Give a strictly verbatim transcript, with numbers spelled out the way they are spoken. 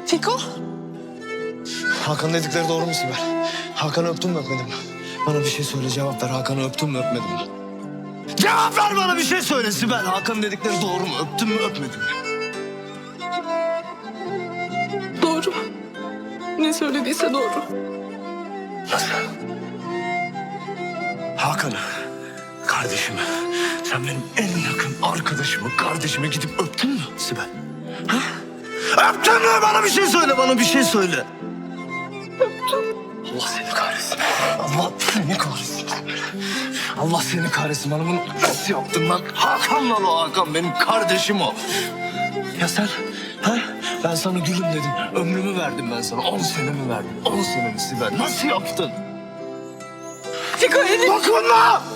Fiko? Hakan dedikleri doğru mu Sibel? Hakan'ı öptün mü öpmedin mi? Bana bir şey söyle, cevap ver. Hakan'ı öptün mü öpmedin mi? Cevap ver, bana bir şey söyle Sibel. Hakan'ın dedikleri doğru mu? Öptün mü öpmedin mi? Doğru. Ne söylediyse doğru. Nasıl? Hakan'ı, kardeşimi, sen benim en yakın arkadaşımı, kardeşime gidip öptün mü Sibel? Ha? Öptün mü? Bana bir şey söyle, bana bir şey söyle. Öptüm. Allah seni kahretsin. Allah seni kahretsin. Allah seni kahretsin. Bana bunu nasıl yaptın lan? Hakan lan o Hakan. Benim kardeşim o. Ya sen? Ha? Ben sana gülüm dedim. Ömrümü verdim ben sana. On senemi verdim. On senemi Sibel. Nasıl yaptın? Fiko elini... Dokunma!